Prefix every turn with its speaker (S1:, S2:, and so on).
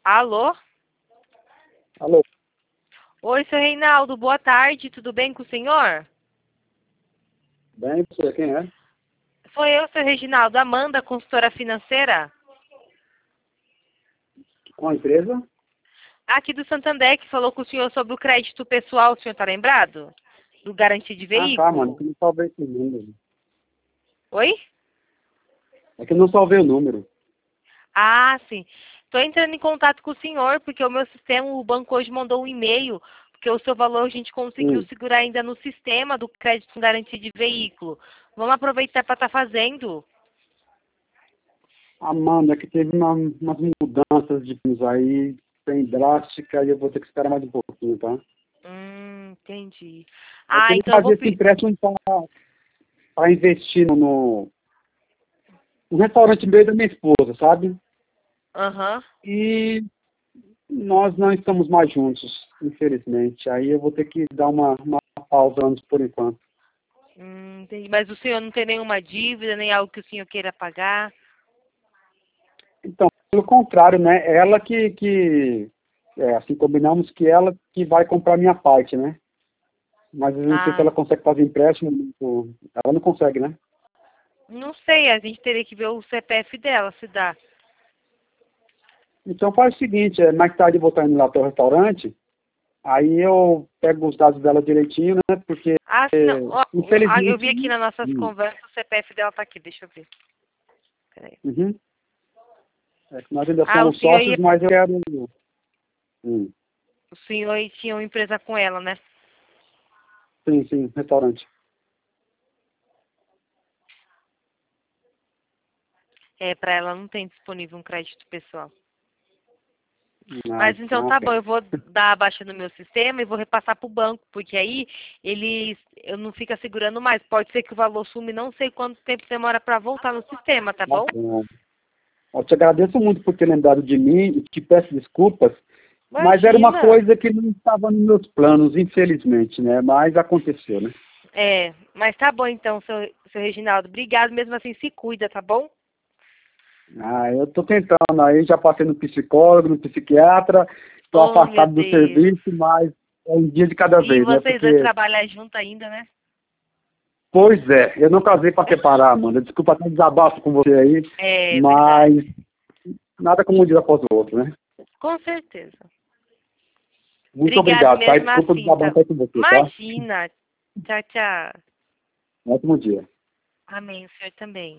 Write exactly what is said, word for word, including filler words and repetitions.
S1: Alô?
S2: Alô?
S1: Oi, seu Reinaldo, boa tarde, tudo bem com o senhor?
S2: Bem, você quem é?
S1: Sou eu, seu Reginaldo, Amanda, consultora financeira,
S2: Com a empresa?
S1: aqui do Santander, que falou com o senhor sobre o crédito pessoal, o senhor está lembrado? Do garantia de
S2: Ah, tá, mano,
S1: veículo.
S2: que eu não salvei esse número.
S1: Oi?
S2: É que eu não salvei o número.
S1: Ah, sim. Estou entrando em contato com o senhor, porque o meu sistema, o banco hoje mandou um e-mail, porque o seu valor a gente conseguiu
S2: Hum.
S1: segurar ainda no sistema do crédito com garantia de veículo. Vamos aproveitar para estar fazendo.
S2: Amanda, é que teve uma, umas mudanças de planos aí, bem drástica, e eu vou ter que esperar mais um pouquinho, tá?
S1: Hum, entendi.
S2: Eu
S1: Ah,
S2: queria
S1: então eu vou...
S2: fazer esse
S1: pe-
S2: empréstimo para investir no, no restaurante meio da minha esposa, sabe?
S1: Aham.
S2: E nós não estamos mais juntos, infelizmente. Aí eu vou ter que dar uma, uma pausa antes por enquanto.
S1: Hum, entendi. Mas o senhor não tem nenhuma dívida, nem algo que o senhor queira pagar?
S2: Então, pelo contrário, né? Ela que, que é, assim, combinamos que ela que vai comprar minha parte, né? Mas eu não sei se
S1: Ah,
S2: ela consegue fazer empréstimo. ou- Ela não consegue, né?
S1: não sei, a gente teria que ver o C P F dela, se dá.
S2: Então faz o seguinte, é, mais tarde eu vou estar indo lá até o restaurante, aí eu pego os dados dela direitinho, né? Porque,
S1: Ah, se não,
S2: é,
S1: ó, o- ah, eu
S2: infelizmente...
S1: vi aqui nas nossas
S2: Hum,
S1: conversas, o C P F dela tá aqui, deixa eu ver. Peraí.
S2: uhum. É que nós ainda
S1: Ah, o
S2: somos
S1: senhor
S2: sócios,
S1: ia,
S2: mas eu quero... Hum,
S1: o senhor aí tinha uma empresa com ela, né?
S2: sim, sim, restaurante.
S1: É, pra ela não tem disponível um crédito pessoal.
S2: Ah,
S1: Mas então
S2: ah,
S1: tá
S2: tá.
S1: bom, eu vou dar a baixa no meu sistema e vou repassar pro banco, porque aí eles eu não fica segurando mais. Pode ser que o valor sume, não sei quanto tempo demora pra voltar no sistema, tá
S2: Tá
S1: bom?
S2: bom. Eu te agradeço muito por ter lembrado de mim e te peço desculpas, mas era uma
S1: Imagina.
S2: coisa que não estava nos meus planos, infelizmente, né? Mas aconteceu, né?
S1: É, mas tá bom então, seu, seu Reginaldo. Obrigado, mesmo assim, se cuida, tá bom?
S2: Ah, eu estou tentando aí, já passei no psicólogo, no psiquiatra, estou
S1: Oh, meu
S2: afastado do
S1: Deus.
S2: serviço, mas é um dia de cada
S1: E
S2: vez, né?
S1: vocês dois
S2: Porque,
S1: trabalham junto ainda, né?
S2: pois é, eu não casei para separar, Amanda. Desculpa até desabafo com você aí,
S1: É verdade.
S2: mas nada como um dia após o outro, né?
S1: Com certeza.
S2: Muito
S1: Obrigado
S2: obrigado, tá?
S1: mesmo
S2: Desculpa
S1: assim, tá?
S2: desabafar com você, tá?
S1: Imagina. Tchau, tchau.
S2: Um ótimo dia.
S1: Amém, o senhor também.